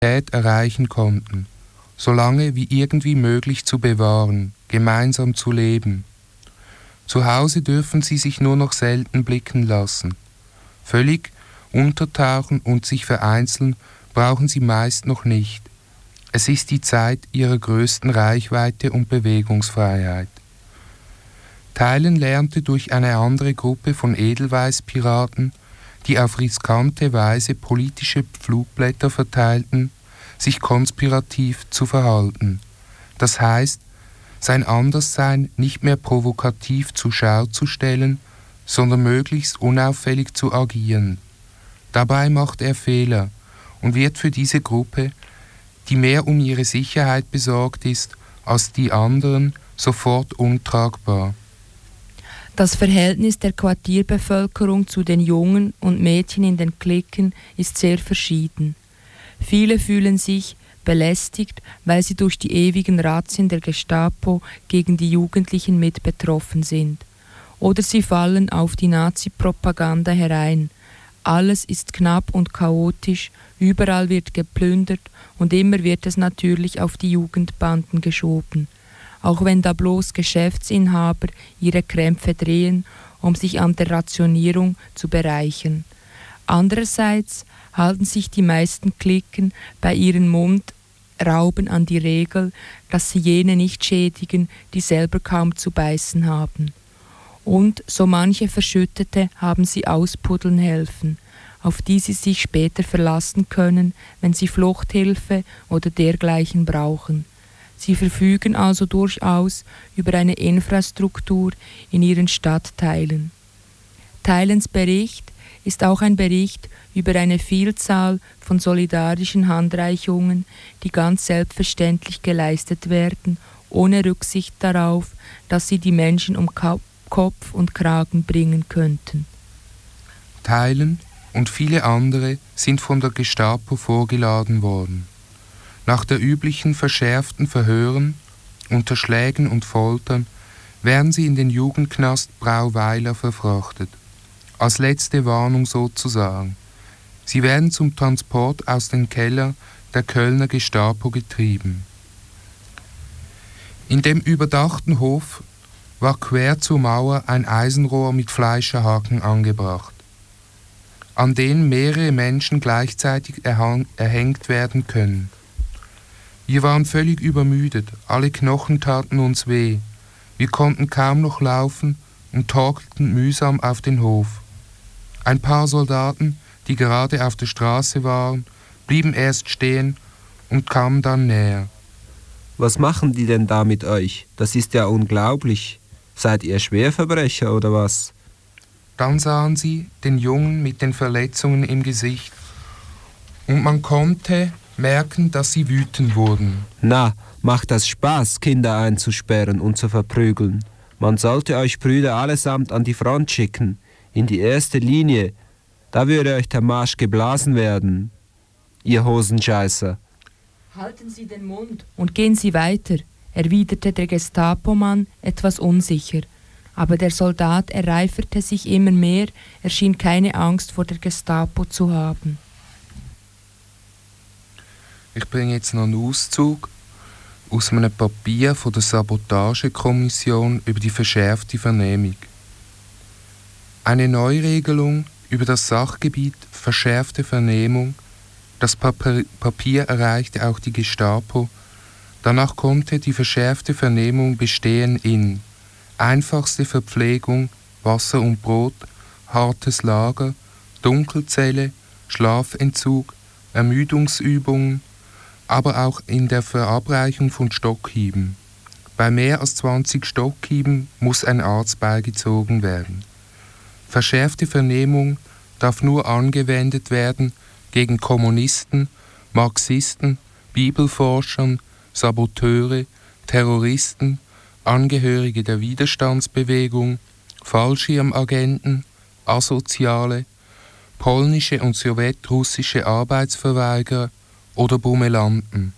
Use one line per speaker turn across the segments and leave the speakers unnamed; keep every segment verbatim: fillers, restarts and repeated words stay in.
erreichen konnten, solange wie irgendwie möglich zu bewahren, gemeinsam zu leben. Zu Hause dürfen sie sich nur noch selten blicken lassen. Völlig untertauchen und sich vereinzeln brauchen sie meist noch nicht. Es ist die Zeit ihrer größten Reichweite und Bewegungsfreiheit. Teilen lernte durch eine andere Gruppe von Edelweißpiraten, die auf riskante Weise politische Flugblätter verteilten, sich konspirativ zu verhalten. Das heißt, sein Anderssein nicht mehr provokativ zur Schau zu stellen, sondern möglichst unauffällig zu agieren. Dabei macht er Fehler und wird für diese Gruppe, die mehr um ihre Sicherheit besorgt ist als die anderen, sofort untragbar.
Das Verhältnis der Quartierbevölkerung zu den Jungen und Mädchen in den Cliquen ist sehr verschieden. Viele fühlen sich belästigt, weil sie durch die ewigen Razzien der Gestapo gegen die Jugendlichen mit betroffen sind. Oder sie fallen auf die Nazi-Propaganda herein. Alles ist knapp und chaotisch, überall wird geplündert und immer wird es natürlich auf die Jugendbanden geschoben. Auch wenn da bloß Geschäftsinhaber ihre Krämpfe drehen, um sich an der Rationierung zu bereichern. Andererseits halten sich die meisten Cliquen bei ihren Mundrauben an die Regel, dass sie jene nicht schädigen, die selber kaum zu beißen haben. Und so manche Verschüttete haben sie auspuddeln helfen, auf die sie sich später verlassen können, wenn sie Fluchthilfe oder dergleichen brauchen. Sie verfügen also durchaus über eine Infrastruktur in ihren Stadtteilen. Teilens Bericht ist auch ein Bericht über eine Vielzahl von solidarischen Handreichungen, die ganz selbstverständlich geleistet werden, ohne Rücksicht darauf, dass sie die Menschen um Kopf und Kragen bringen könnten.
Teilen und viele andere sind von der Gestapo vorgeladen worden. Nach der üblichen verschärften Verhören, unter Schlägen und Foltern werden sie in den Jugendknast Brauweiler verfrachtet. Als letzte Warnung sozusagen. Sie werden zum Transport aus den Kellern der Kölner Gestapo getrieben. In dem überdachten Hof war quer zur Mauer ein Eisenrohr mit Fleischerhaken angebracht, an denen mehrere Menschen gleichzeitig erhang- erhängt werden können. Wir waren völlig übermüdet, alle Knochen taten uns weh. Wir konnten kaum noch laufen und torkelten mühsam auf den Hof. Ein paar Soldaten, die gerade auf der Straße waren, blieben erst stehen und kamen dann näher.
Was machen die denn da mit euch? Das ist ja unglaublich. Seid ihr Schwerverbrecher oder was?
Dann sahen sie den Jungen mit den Verletzungen im Gesicht und man konnte merken, dass sie wütend wurden.
Na, macht das Spaß, Kinder einzusperren und zu verprügeln. Man sollte euch Brüder allesamt an die Front schicken, in die erste Linie. Da würde euch der Marsch geblasen werden, ihr Hosenscheißer.
Halten Sie den Mund und gehen Sie weiter, erwiderte der Gestapomann etwas unsicher. Aber der Soldat ereiferte sich immer mehr, er schien keine Angst vor der Gestapo zu haben.
Ich bringe jetzt noch einen Auszug aus einem Papier von der Sabotagekommission über die verschärfte Vernehmung. Eine Neuregelung über das Sachgebiet verschärfte Vernehmung. Das Papier erreichte auch die Gestapo. Danach konnte die verschärfte Vernehmung bestehen in einfachste Verpflegung, Wasser und Brot, hartes Lager, Dunkelzelle, Schlafentzug, Ermüdungsübungen, aber auch in der Verabreichung von Stockhieben. Bei mehr als zwanzig Stockhieben muss ein Arzt beigezogen werden. Verschärfte Vernehmung darf nur angewendet werden gegen Kommunisten, Marxisten, Bibelforschern, Saboteure, Terroristen, Angehörige der Widerstandsbewegung, Fallschirmagenten, Asoziale, polnische und sowjetrussische Arbeitsverweigerer oder Bummelanten.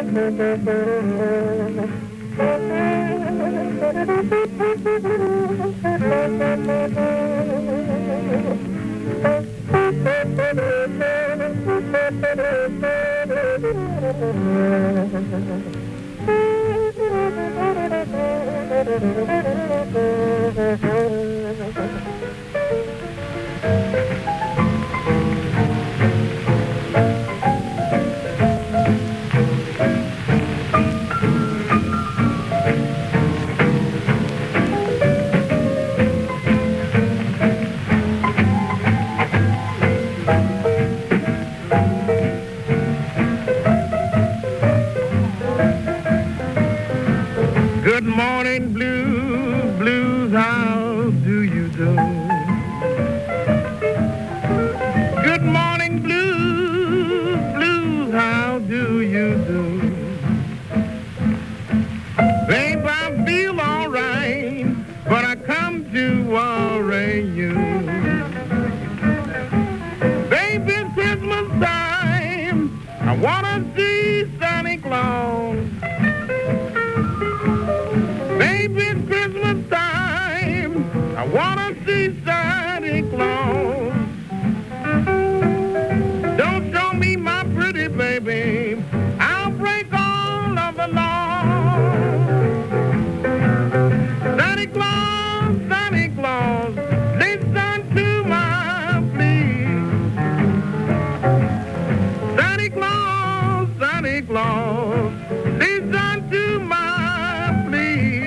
Good morning, blues, blues, how do you do? Good morning, blues, blues, how do you do? Babe, I feel all right, but I come to worry you. Baby, it's Christmas time, I wanna see Santa Claus. Baby, it's Christmas time, I wanna see Santa Claus. Don't show me my pretty baby, I'll break all of the law. Santa Claus, Santa Claus, listen to my plea. Santa Claus, Santa Claus, listen to my plea.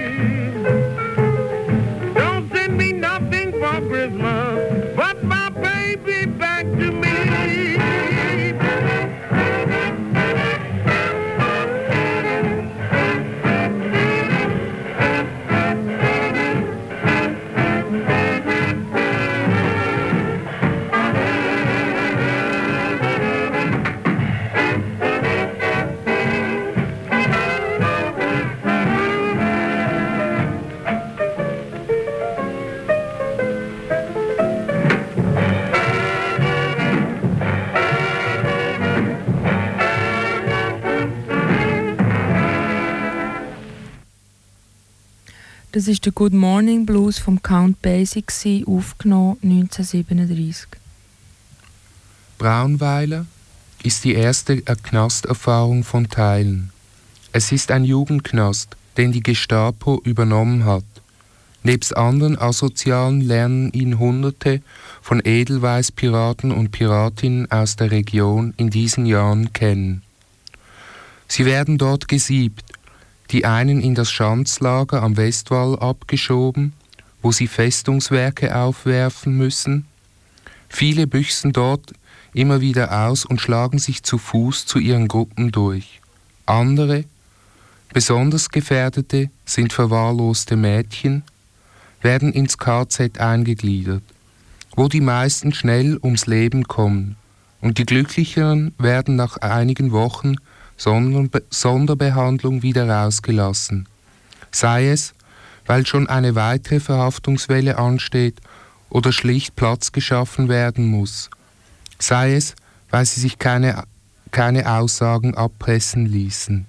Don't send me nothing for Christmas, but my baby back to me.
Das ist der Good Morning Blues vom Count Basie, aufgenommen neunzehnhundertsiebenunddreißig.
Braunweiler ist die erste Knasterfahrung von Teilen. Es ist ein Jugendknast, den die Gestapo übernommen hat. Nebst anderen Asozialen lernen ihn Hunderte von Edelweiß-Piraten und Piratinnen aus der Region in diesen Jahren kennen. Sie werden dort gesiebt, die einen in das Schanzlager am Westwall abgeschoben, wo sie Festungswerke aufwerfen müssen. Viele büchsen dort immer wieder aus und schlagen sich zu Fuß zu ihren Gruppen durch. Andere, besonders Gefährdete, sind verwahrloste Mädchen, werden ins K Z eingegliedert, wo die meisten schnell ums Leben kommen, und die Glücklicheren werden nach einigen Wochen Sonderbe- Sonderbehandlung wieder rausgelassen. Sei es, weil schon eine weitere Verhaftungswelle ansteht oder schlicht Platz geschaffen werden muss. Sei es, weil sie sich keine, keine Aussagen abpressen ließen.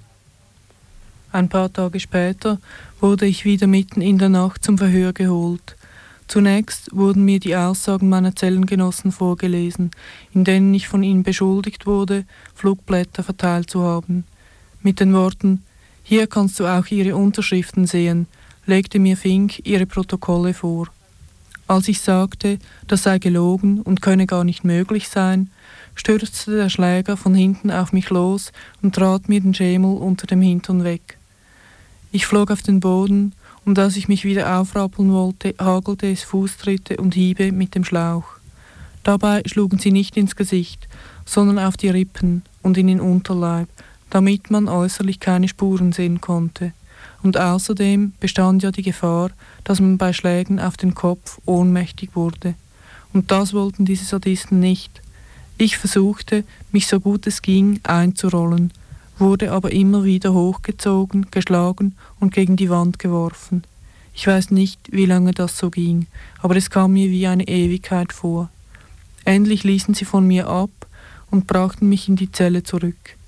Ein paar Tage später wurde ich wieder mitten in der Nacht zum Verhör geholt. Zunächst wurden mir die Aussagen meiner Zellengenossen vorgelesen, in denen ich von ihnen beschuldigt wurde, Flugblätter verteilt zu haben. Mit den Worten: »Hier kannst du auch ihre Unterschriften sehen«, legte mir Fink ihre Protokolle vor. Als ich sagte, das sei gelogen und könne gar nicht möglich sein, stürzte der Schläger von hinten auf mich los und trat mir den Schemel unter dem Hintern weg. Ich flog auf den Boden, und als ich mich wieder aufrappeln wollte, hagelte es Fußtritte und Hiebe mit dem Schlauch. Dabei schlugen sie nicht ins Gesicht, sondern auf die Rippen und in den Unterleib, damit man äußerlich keine Spuren sehen konnte. Und außerdem bestand ja die Gefahr, dass man bei Schlägen auf den Kopf ohnmächtig wurde. Und das wollten diese Sadisten nicht. Ich versuchte, mich so gut es ging einzurollen, wurde aber immer wieder hochgezogen, geschlagen und gegen die Wand geworfen. Ich weiß nicht, wie lange das so ging, aber es kam mir wie eine Ewigkeit vor. Endlich ließen sie von mir ab und brachten mich in die Zelle zurück.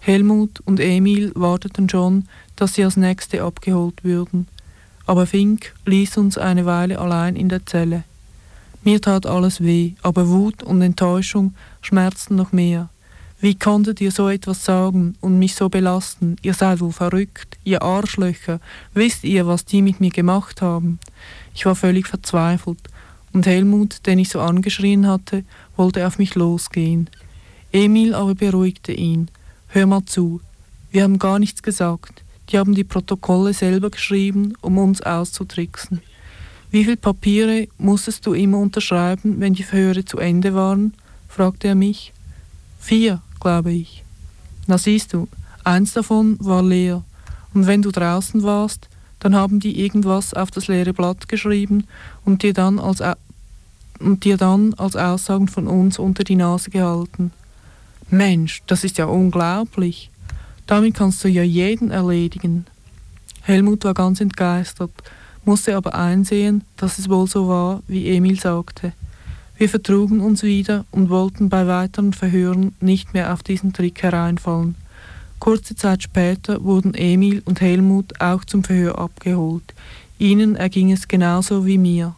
Helmut und Emil warteten schon, dass sie als Nächste abgeholt würden. Aber Fink ließ uns eine Weile allein in der Zelle. Mir tat alles weh, aber Wut und Enttäuschung schmerzten noch mehr. Wie konntet ihr so etwas sagen und mich so belasten? Ihr seid wohl verrückt, ihr Arschlöcher. Wisst ihr, was die mit mir gemacht haben? Ich war völlig verzweifelt. Und Helmut, den ich so angeschrien hatte, wollte auf mich losgehen. Emil aber beruhigte ihn. Hör mal zu, wir haben gar nichts gesagt. Die haben die Protokolle selber geschrieben, um uns auszutricksen. Wie viele Papiere musstest du immer unterschreiben, wenn die Verhöre zu Ende waren? Fragte er mich. Vier, glaube ich. Na siehst du, eins davon war leer. Und wenn du draußen warst, dann haben die irgendwas auf das leere Blatt geschrieben und dir dann als, und dir dann als Aussagen von uns unter die Nase gehalten. Mensch, das ist ja unglaublich. Damit kannst du ja jeden erledigen. Helmut war ganz entgeistert, musste aber einsehen, dass es wohl so war, wie Emil sagte. Wir vertrugen uns wieder und wollten bei weiteren Verhören nicht mehr auf diesen Trick hereinfallen. Kurze Zeit später wurden Emil und Helmut auch zum Verhör abgeholt. Ihnen erging es genauso wie mir.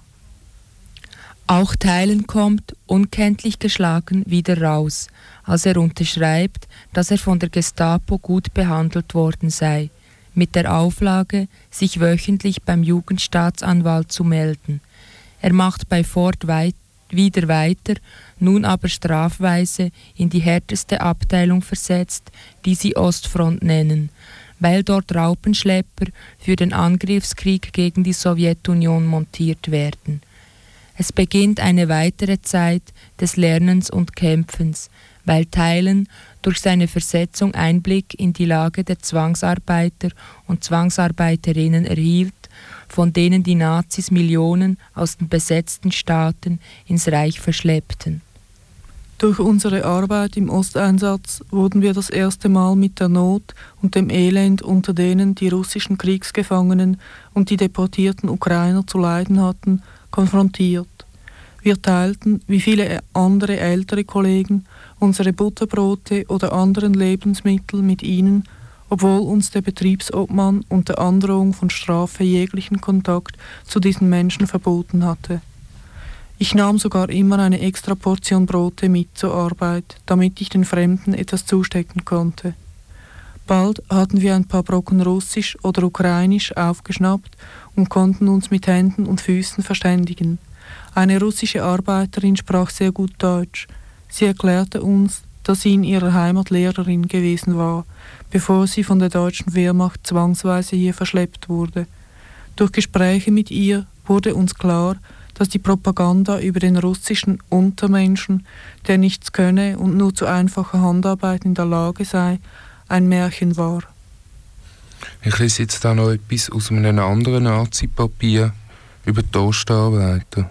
Auch Theilen kommt, unkenntlich geschlagen, wieder raus, als er unterschreibt, dass er von der Gestapo gut behandelt worden sei, mit der Auflage, sich wöchentlich beim Jugendstaatsanwalt zu melden. Er macht bei Ford weit, wieder weiter, nun aber strafweise in die härteste Abteilung versetzt, die sie Ostfront nennen, weil dort Raupenschlepper für den Angriffskrieg gegen die Sowjetunion montiert werden. Es beginnt eine weitere Zeit des Lernens und Kämpfens, weil Theilen durch seine Versetzung Einblick in die Lage der Zwangsarbeiter und Zwangsarbeiterinnen erhielt, von denen die Nazis Millionen aus den besetzten Staaten ins Reich verschleppten.
Durch unsere Arbeit im Osteinsatz wurden wir das erste Mal mit der Not und dem Elend, unter denen die russischen Kriegsgefangenen und die deportierten Ukrainer zu leiden hatten, konfrontiert. Wir teilten, wie viele andere ältere Kollegen, unsere Butterbrote oder anderen Lebensmittel mit ihnen, obwohl uns der Betriebsobmann unter Androhung von Strafe jeglichen Kontakt zu diesen Menschen verboten hatte. Ich nahm sogar immer eine extra Portion Brote mit zur Arbeit, damit ich den Fremden etwas zustecken konnte. Bald hatten wir ein paar Brocken Russisch oder Ukrainisch aufgeschnappt und konnten uns mit Händen und Füßen verständigen. Eine russische Arbeiterin sprach sehr gut Deutsch. Sie erklärte uns, dass sie in ihrer Heimat Lehrerin gewesen war, bevor sie von der deutschen Wehrmacht zwangsweise hier verschleppt wurde. Durch Gespräche mit ihr wurde uns klar, dass die Propaganda über den russischen Untermenschen, der nichts könne und nur zu einfacher Handarbeit in der Lage sei, ein Märchen war.
Ich lese jetzt da noch etwas aus einem anderen Nazi-Papier über die Ostarbeiter.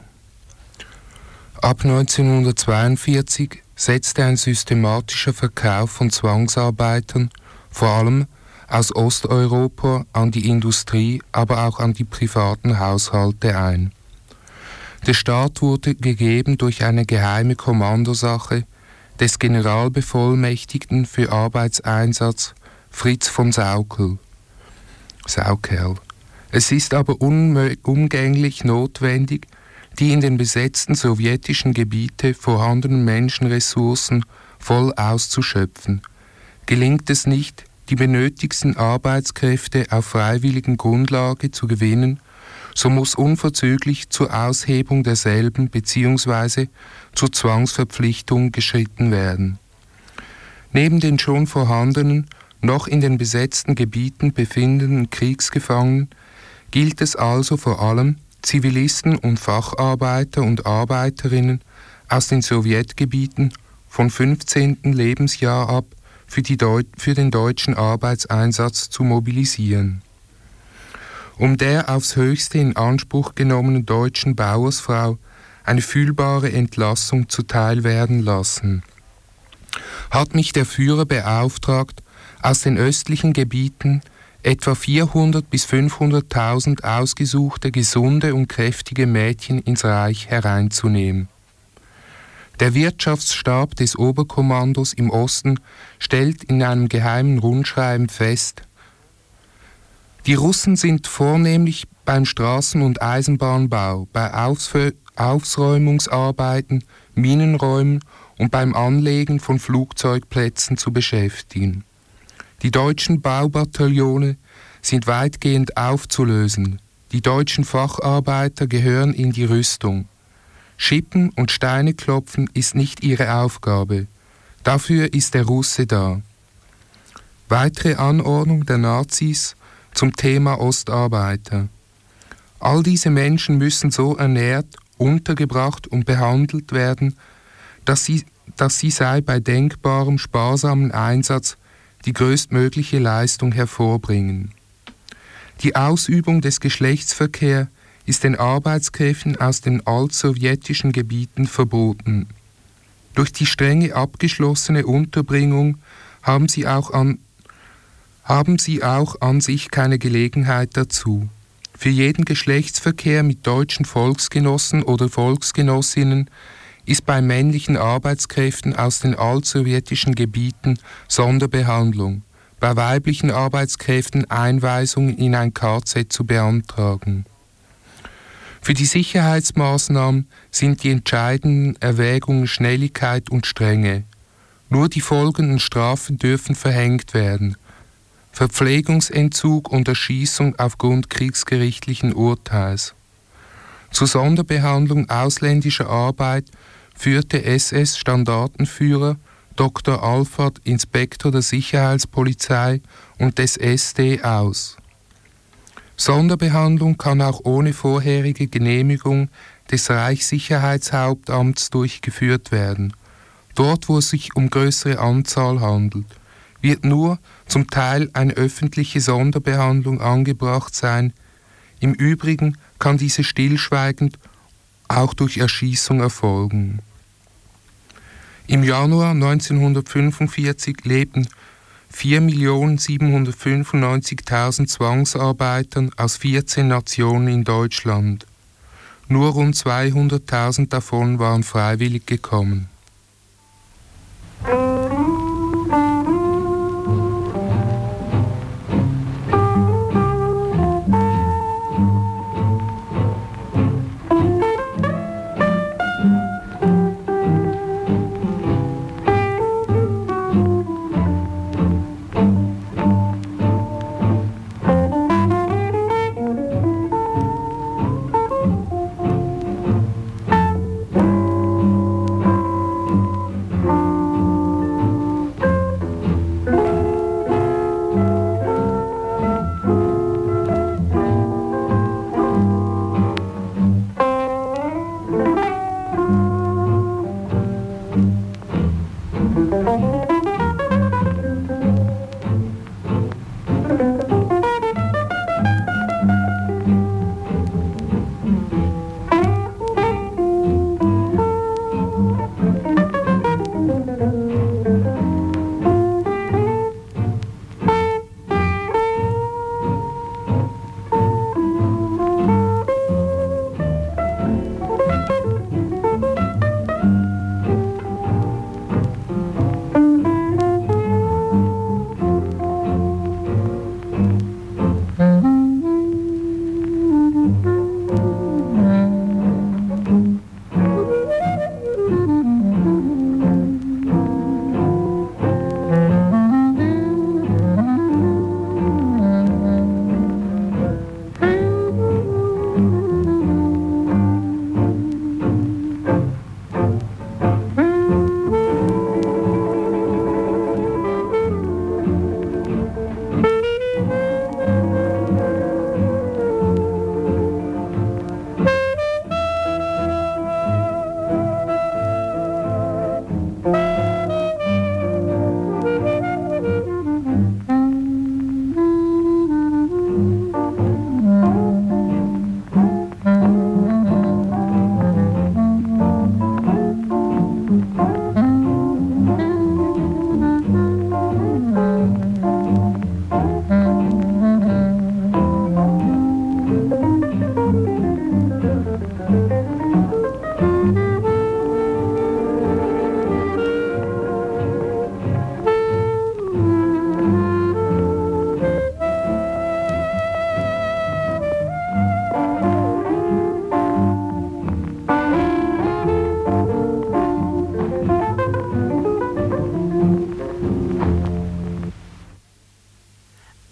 Ab neunzehnhundertzweiundvierzig setzte ein systematischer Verkauf von Zwangsarbeitern, vor allem aus Osteuropa, an die Industrie, aber auch an die privaten Haushalte ein. Der Staat wurde gegeben durch eine geheime Kommandosache des Generalbevollmächtigten für Arbeitseinsatz Fritz von Saukel. Saukerl. Es ist aber unumgänglich notwendig, die in den besetzten sowjetischen Gebieten vorhandenen Menschenressourcen voll auszuschöpfen. Gelingt es nicht, die benötigten Arbeitskräfte auf freiwilligen Grundlage zu gewinnen, so muss unverzüglich zur Aushebung derselben bzw. zur Zwangsverpflichtung geschritten werden. Neben den schon vorhandenen, noch in den besetzten Gebieten befindenden Kriegsgefangenen gilt es also vor allem, Zivilisten und Facharbeiter und Arbeiterinnen aus den Sowjetgebieten von fünfzehnten Lebensjahr ab für, die Deut- für den deutschen Arbeitseinsatz zu mobilisieren. Um der aufs Höchste in Anspruch genommenen deutschen Bauersfrau eine fühlbare Entlassung zuteil werden lassen, hat mich der Führer beauftragt, aus den östlichen Gebieten etwa vierhundert bis fünfhunderttausend ausgesuchte, gesunde und kräftige Mädchen ins Reich hereinzunehmen. Der Wirtschaftsstab des Oberkommandos im Osten stellt in einem geheimen Rundschreiben fest: Die Russen sind vornehmlich beim Straßen- und Eisenbahnbau, bei Aufsfö- Aufräumungsarbeiten, Minenräumen und beim Anlegen von Flugzeugplätzen zu beschäftigen. Die deutschen Baubataillone sind weitgehend aufzulösen. Die deutschen Facharbeiter gehören in die Rüstung. Schippen und Steine klopfen ist nicht ihre Aufgabe. Dafür ist der Russe da. Weitere Anordnung der Nazis zum Thema Ostarbeiter. All diese Menschen müssen so ernährt, untergebracht und behandelt werden, dass sie, dass sie sei bei denkbarem sparsamen Einsatz die größtmögliche Leistung hervorbringen. Die Ausübung des Geschlechtsverkehrs ist den Arbeitskräften aus den altsowjetischen Gebieten verboten. Durch die strenge abgeschlossene Unterbringung haben sie auch an, haben sie auch an sich keine Gelegenheit dazu. Für jeden Geschlechtsverkehr mit deutschen Volksgenossen oder Volksgenossinnen ist bei männlichen Arbeitskräften aus den altsowjetischen Gebieten Sonderbehandlung, bei weiblichen Arbeitskräften Einweisung in ein K Z zu beantragen. Für die Sicherheitsmaßnahmen sind die entscheidenden Erwägungen Schnelligkeit und Strenge. Nur die folgenden Strafen dürfen verhängt werden: Verpflegungsentzug und Erschießung aufgrund kriegsgerichtlichen Urteils. Zur Sonderbehandlung ausländischer Arbeit führte S S-Standartenführer Doktor Alford, Inspektor der Sicherheitspolizei und des S D aus. Sonderbehandlung kann auch ohne vorherige Genehmigung des Reichssicherheitshauptamts durchgeführt werden. Dort, wo es sich um größere Anzahl handelt, wird nur zum Teil eine öffentliche Sonderbehandlung angebracht sein. Im Übrigen kann diese stillschweigend auch durch Erschießung erfolgen. Im Januar neunzehnhundertfünfundvierzig lebten vier Millionen siebenhundertfünfundneunzigtausend Zwangsarbeitern aus vierzehn Nationen in Deutschland. Nur rund zweihunderttausend davon waren freiwillig gekommen.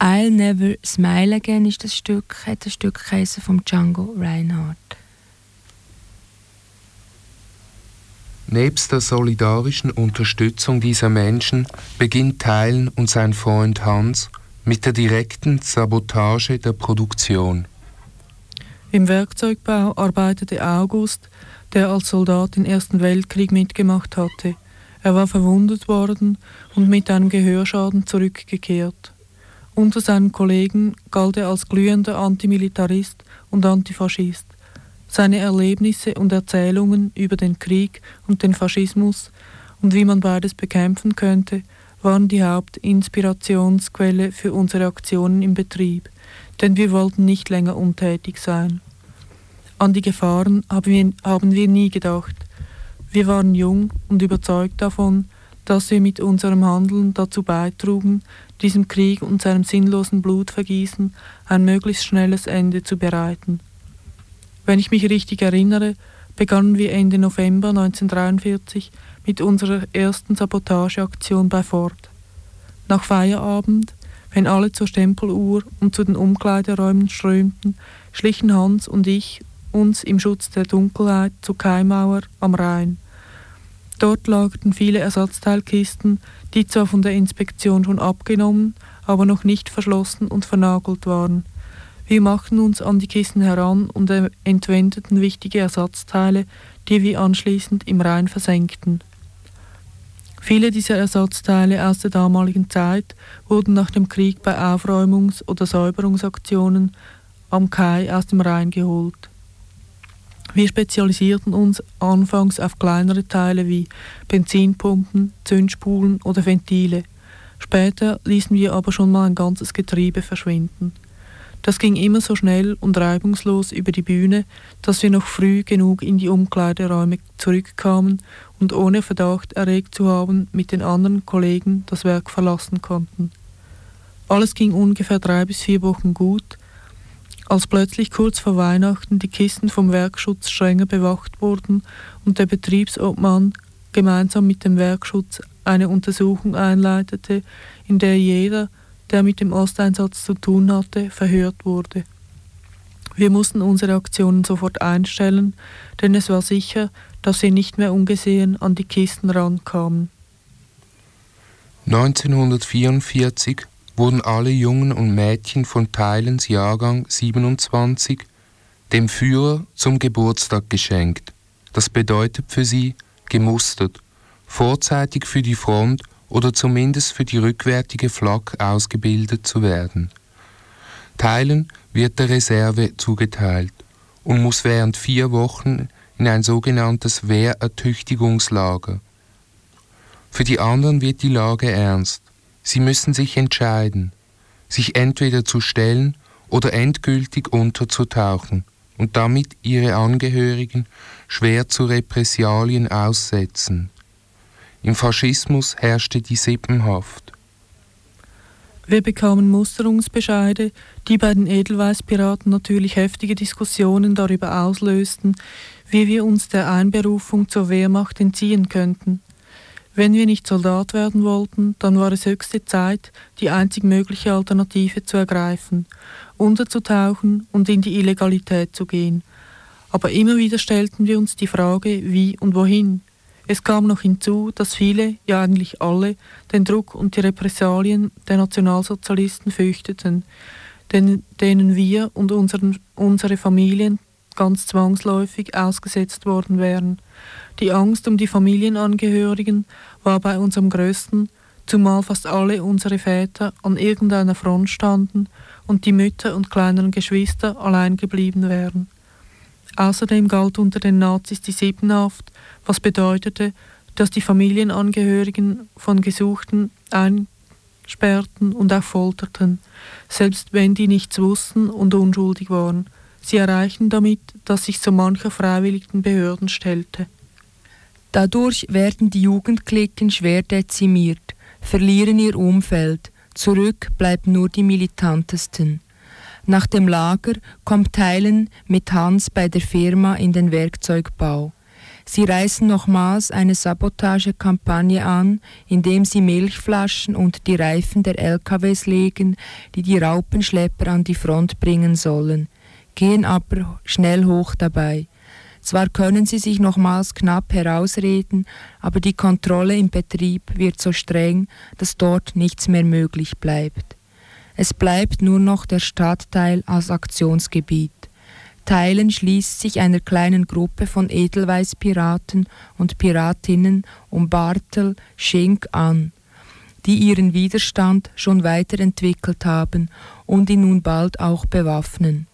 I'll Never Smile Again ist das Stück, hat das Stück geheißen vom Django Reinhardt.
Nebst der solidarischen Unterstützung dieser Menschen beginnt Theilen und sein Freund Hans mit der direkten Sabotage der Produktion.
Im Werkzeugbau arbeitete August, der als Soldat den Ersten Weltkrieg mitgemacht hatte. Er war verwundet worden und mit einem Gehörschaden zurückgekehrt. Unter seinen Kollegen galt er als glühender Antimilitarist und Antifaschist. Seine Erlebnisse und Erzählungen über den Krieg und den Faschismus und wie man beides bekämpfen könnte, waren die Hauptinspirationsquelle für unsere Aktionen im Betrieb, denn wir wollten nicht länger untätig sein. An die Gefahren haben wir, haben wir nie gedacht. Wir waren jung und überzeugt davon, dass wir mit unserem Handeln dazu beitrugen, diesem Krieg und seinem sinnlosen Blutvergießen ein möglichst schnelles Ende zu bereiten. Wenn ich mich richtig erinnere, begannen wir Ende November neunzehnhundertdreiundvierzig mit unserer ersten Sabotageaktion bei Ford. Nach Feierabend, wenn alle zur Stempeluhr und zu den Umkleideräumen strömten, schlichen Hans und ich uns im Schutz der Dunkelheit zur Kaimauer am Rhein. Dort lagerten viele Ersatzteilkisten, die zwar von der Inspektion schon abgenommen, aber noch nicht verschlossen und vernagelt waren. Wir machten uns an die Kisten heran und entwendeten wichtige Ersatzteile, die wir anschließend im Rhein versenkten. Viele dieser Ersatzteile aus der damaligen Zeit wurden nach dem Krieg bei Aufräumungs- oder Säuberungsaktionen am Kai aus dem Rhein geholt. Wir spezialisierten uns anfangs auf kleinere Teile wie Benzinpumpen, Zündspulen oder Ventile. Später ließen wir aber schon mal ein ganzes Getriebe verschwinden. Das ging immer so schnell und reibungslos über die Bühne, dass wir noch früh genug in die Umkleideräume zurückkamen und ohne Verdacht erregt zu haben, mit den anderen Kollegen das Werk verlassen konnten. Alles ging ungefähr drei bis vier Wochen gut, als plötzlich kurz vor Weihnachten die Kisten vom Werkschutz strenger bewacht wurden und der Betriebsobmann gemeinsam mit dem Werkschutz eine Untersuchung einleitete, in der jeder, der mit dem Osteinsatz zu tun hatte, verhört wurde. Wir mussten unsere Aktionen sofort einstellen, denn es war sicher, dass wir nicht mehr ungesehen an die Kisten rankamen.
neunzehnhundertvierundvierzig wurden alle Jungen und Mädchen von Theilens Jahrgang siebenundzwanzig dem Führer zum Geburtstag geschenkt. Das bedeutet für sie gemustert, vorzeitig für die Front oder zumindest für die rückwärtige Flak ausgebildet zu werden. Theilen wird der Reserve zugeteilt und muss während vier Wochen in ein sogenanntes Wehrertüchtigungslager. Für die anderen wird die Lage ernst. Sie müssen sich entscheiden, sich entweder zu stellen oder endgültig unterzutauchen und damit ihre Angehörigen schwer zu Repressalien aussetzen. Im Faschismus herrschte die Sippenhaft.
Wir bekamen Musterungsbescheide, die bei den Edelweißpiraten natürlich heftige Diskussionen darüber auslösten, wie wir uns der Einberufung zur Wehrmacht entziehen könnten. Wenn wir nicht Soldat werden wollten, dann war es höchste Zeit, die einzig mögliche Alternative zu ergreifen, unterzutauchen und in die Illegalität zu gehen. Aber immer wieder stellten wir uns die Frage, wie und wohin. Es kam noch hinzu, dass viele, ja eigentlich alle, den Druck und die Repressalien der Nationalsozialisten fürchteten, den, denen wir und unseren, unsere Familien ganz zwangsläufig ausgesetzt worden wären. Die Angst um die Familienangehörigen war bei uns am größten, zumal fast alle unsere Väter an irgendeiner Front standen und die Mütter und kleineren Geschwister allein geblieben wären. Außerdem galt unter den Nazis die Sippenhaft, was bedeutete, dass die Familienangehörigen von Gesuchten einsperrten und auch folterten, selbst wenn die nichts wussten und unschuldig waren. Sie erreichten damit, dass sich so mancher freiwillig den Behörden stellte.
Dadurch werden die Jugendklicken schwer dezimiert, verlieren ihr Umfeld, zurück bleiben nur die militantesten. Nach dem Lager kommt Theilen mit Hans bei der Firma in den Werkzeugbau. Sie reißen nochmals eine Sabotagekampagne an, indem sie Milchflaschen unter die Reifen der L K Ws legen, die die Raupenschlepper an die Front bringen sollen, gehen aber schnell hoch dabei. Zwar können sie sich nochmals knapp herausreden, aber die Kontrolle im Betrieb wird so streng, dass dort nichts mehr möglich bleibt. Es bleibt nur noch der Stadtteil als Aktionsgebiet. Teilen schließt sich einer kleinen Gruppe von Edelweiß-Piraten und Piratinnen um Bartel Schink an, die ihren Widerstand schon weiterentwickelt haben und ihn nun bald auch bewaffnen.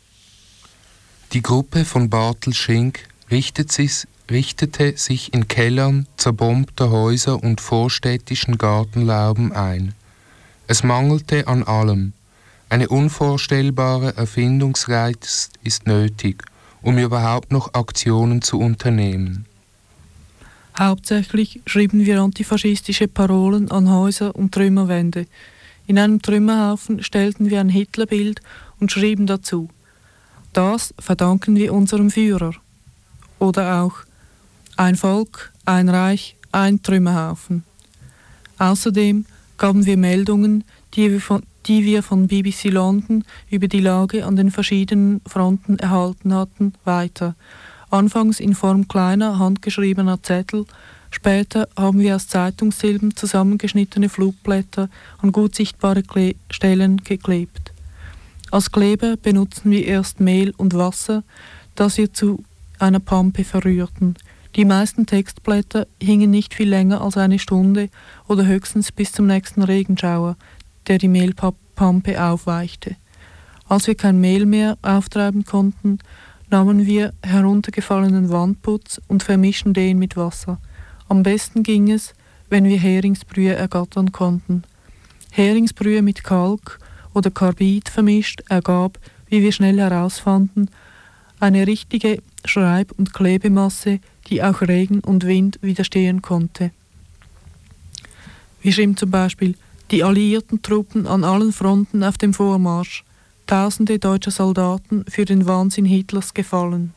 Die Gruppe von Bartel Schink richtet sich, richtete sich in Kellern zerbombter Häuser und vorstädtischen Gartenlauben ein. Es mangelte an allem. Eine unvorstellbare Erfindungsreiz ist nötig, um überhaupt noch Aktionen zu unternehmen.
Hauptsächlich schrieben wir antifaschistische Parolen an Häuser und Trümmerwände. In einem Trümmerhaufen stellten wir ein Hitlerbild und schrieben dazu: Das verdanken wir unserem Führer. Oder auch: Ein Volk, ein Reich, ein Trümmerhaufen. Außerdem gaben wir Meldungen, die wir von die wir von B B C London über die Lage an den verschiedenen Fronten erhalten hatten, weiter. Anfangs in Form kleiner, handgeschriebener Zettel, später haben wir aus Zeitungssilben zusammengeschnittene Flugblätter an gut sichtbare Kle- Stellen geklebt. Als Kleber benutzten wir erst Mehl und Wasser, das wir zu einer Pampe verrührten. Die meisten Textblätter hingen nicht viel länger als eine Stunde oder höchstens bis zum nächsten Regenschauer, der die Mehlpampe aufweichte. Als wir kein Mehl mehr auftreiben konnten, nahmen wir heruntergefallenen Wandputz und vermischten den mit Wasser. Am besten ging es, wenn wir Heringsbrühe ergattern konnten. Heringsbrühe mit Kalk oder Karbid vermischt ergab, wie wir schnell herausfanden, eine richtige Schreib- und Klebemasse, die auch Regen und Wind widerstehen konnte. Wir schrieben zum Beispiel: Die alliierten Truppen an allen Fronten auf dem Vormarsch. Tausende deutscher Soldaten für den Wahnsinn Hitlers gefallen.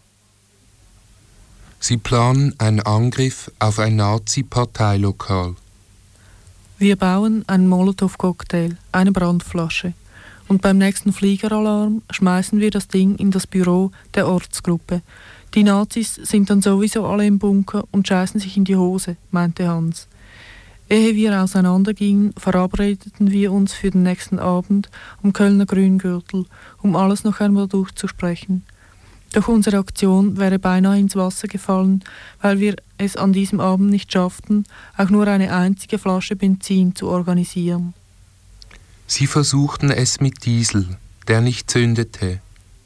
Sie planen einen Angriff auf ein Nazi-Parteilokal.
Wir bauen einen Molotow-Cocktail, eine Brandflasche. Und beim nächsten Fliegeralarm schmeißen wir das Ding in das Büro der Ortsgruppe. Die Nazis sind dann sowieso alle im Bunker und scheißen sich in die Hose, meinte Hans. Ehe wir auseinandergingen, verabredeten wir uns für den nächsten Abend am Kölner Grüngürtel, um alles noch einmal durchzusprechen. Doch unsere Aktion wäre beinahe ins Wasser gefallen, weil wir es an diesem Abend nicht schafften, auch nur eine einzige Flasche Benzin zu organisieren.
Sie versuchten es mit Diesel, der nicht zündete.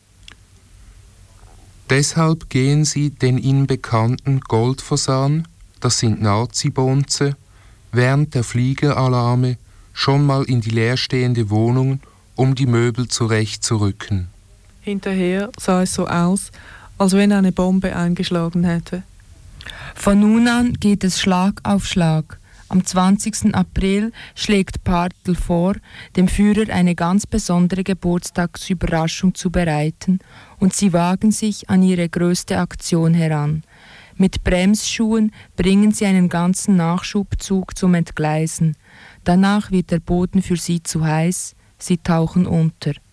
Deshalb gehen sie den ihnen bekannten Goldfasan, das sind Nazi-Bonze, während der Fliegeralarme schon mal in die leerstehende Wohnung, um die Möbel zurechtzurücken.
Hinterher sah es so aus, als wenn eine Bombe eingeschlagen hätte.
Von nun an geht es Schlag auf Schlag. Am zwanzigsten April schlägt Bartel vor, dem Führer eine ganz besondere Geburtstagsüberraschung zu bereiten, und sie wagen sich an ihre größte Aktion heran. Mit Bremsschuhen bringen sie einen ganzen Nachschubzug zum Entgleisen. Danach wird der Boden für sie zu heiß, sie tauchen unter.